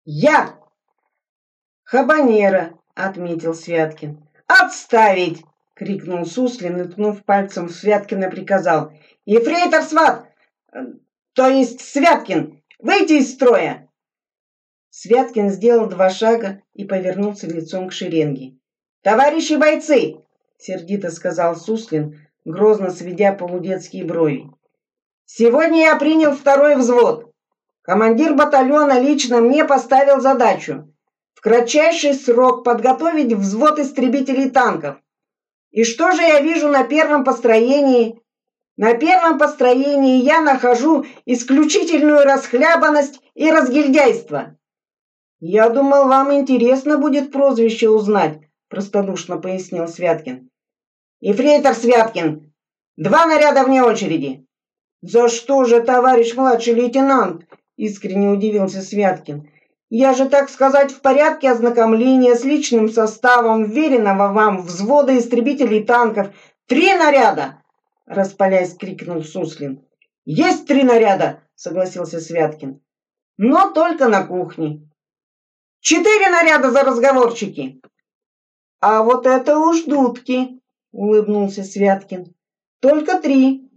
Я! Хабанера, отметил Святкин. Отставить! Крикнул Суслин и, ткнув пальцем в Святкина, приказал. Ефрейтор Сват, то есть Святкин, выйти из строя! Святкин сделал 2 шага и повернулся лицом к шеренге. «Товарищи бойцы!» — сердито сказал Суслин, грозно сведя полудетские брови. «Сегодня я принял 2-й взвод. Командир батальона лично мне поставил задачу в кратчайший срок подготовить взвод истребителей танков. И что же я вижу на первом построении? На первом построении я нахожу исключительную расхлябанность и разгильдяйство». «Я думал, вам интересно будет прозвище узнать», — простодушно пояснил Святкин. «Ефрейтор Святкин, 2 наряда вне очереди». «За что же, товарищ младший лейтенант?» — искренне удивился Святкин. «Я же, так сказать, в порядке ознакомления с личным составом вверенного вам взвода истребителей танков. 3 наряда!» — распалясь, крикнул Суслин. «Есть 3 наряда!» — согласился Святкин. «Но только на кухне». 4 наряда за разговорчики. А вот это уж дудки, улыбнулся Святкин. Только 3.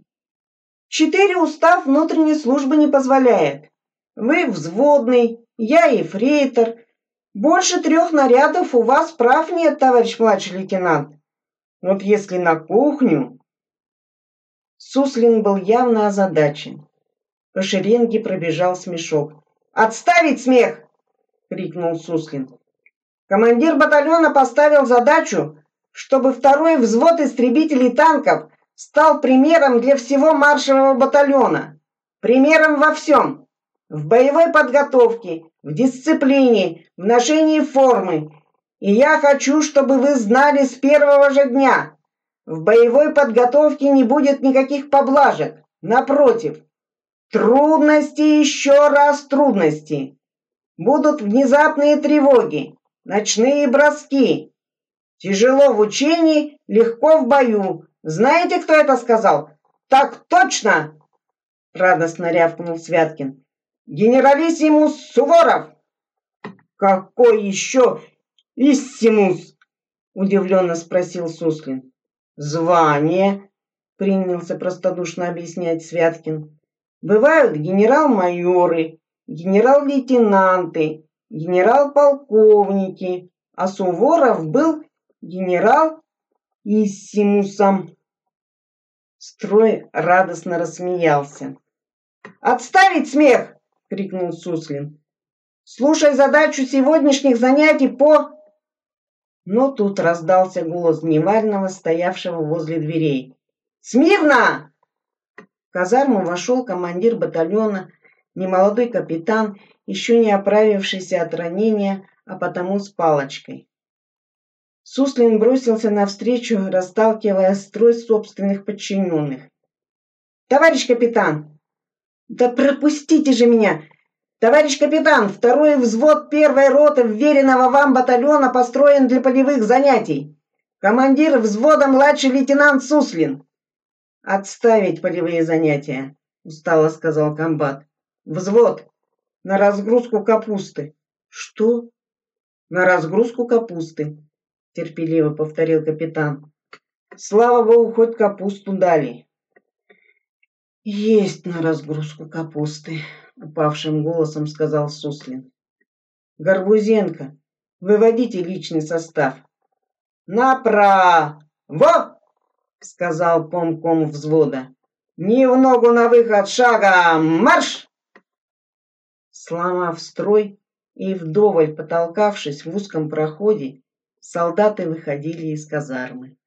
4 устав внутренней службы не позволяет. Вы взводный, я ефрейтор. Больше 3 нарядов у вас прав нет, товарищ младший лейтенант. Вот если на кухню... Суслин был явно озадачен. По шеренге пробежал смешок. «Отставить смех!» — крикнул Суслин. «Командир батальона поставил задачу, чтобы 2-й взвод истребителей танков стал примером для всего маршевого батальона. Примером во всем. В боевой подготовке, в дисциплине, в ношении формы. И я хочу, чтобы вы знали с первого же дня. В боевой подготовке не будет никаких поблажек. Напротив. Трудности, еще раз трудности. Будут внезапные тревоги, ночные броски. Тяжело в учении, легко в бою. Знаете, кто это сказал? Так точно! Радостно рявкнул Святкин. Генералиссимус Суворов! Какой еще иссимус? Удивленно спросил Суслин. Звание, принялся простодушно объяснять Святкин. Бывают генерал-майоры, генерал-лейтенанты, генерал-полковники, а Суворов был генерал-иссимусом. Строй радостно рассмеялся. «Отставить смех!» — крикнул Суслин. «Слушай задачу сегодняшних занятий по...» Но тут раздался голос Дневального, стоявшего возле дверей. «Смирно!» В казарму вошел командир батальона, немолодой капитан, еще не оправившийся от ранения, а потому с палочкой. Суслин бросился навстречу, расталкивая строй собственных подчиненных. «Товарищ капитан!» «Да пропустите же меня!» «Товарищ капитан, 2-й взвод 1-й роты вверенного вам батальона построен для полевых занятий. Командир взвода младший лейтенант Суслин». «Отставить полевые занятия», — устало сказал комбат. «Взвод! На разгрузку капусты». «Что?» «На разгрузку капусты», — терпеливо повторил капитан. «Слава богу, хоть капусту дали». «Есть на разгрузку капусты», — упавшим голосом сказал Суслин. «Горбузенко, выводите личный состав». «Направо!» — сказал помком взвода. «Ни в ногу на выход, шагом марш!» Сломав строй и вдоволь потолкавшись в узком проходе, солдаты выходили из казармы.